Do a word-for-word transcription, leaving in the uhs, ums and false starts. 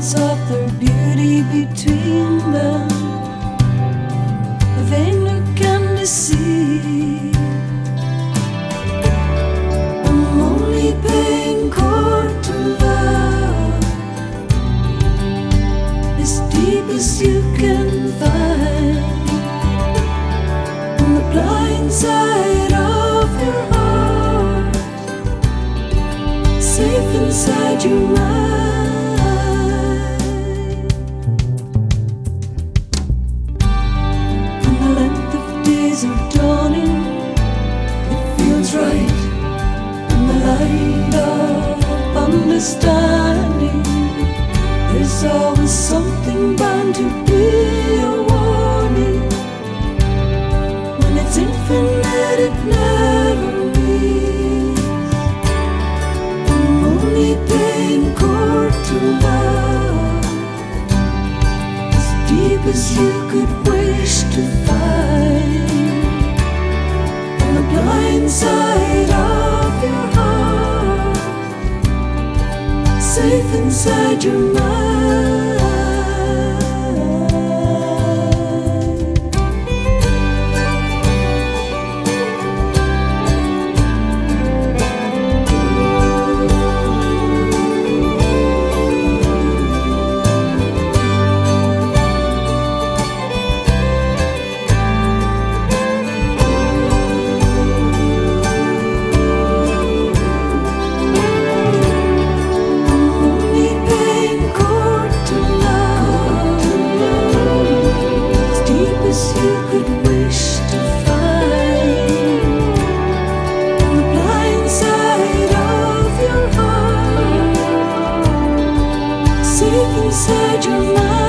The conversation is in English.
balance of their beauty between them, a vain look can deceive. I'm only paying court to love as deep as you can find. On the blind side of your heart, safe inside your mind. When the length of days are dawning, it feels right. In the light of understanding, there's always something bound to be a warning. When it's infinite, it never leaves. I'm only paying court to love as deep as you could wish to find. On the blind side of your heart, safe inside your mind. Inside your mind.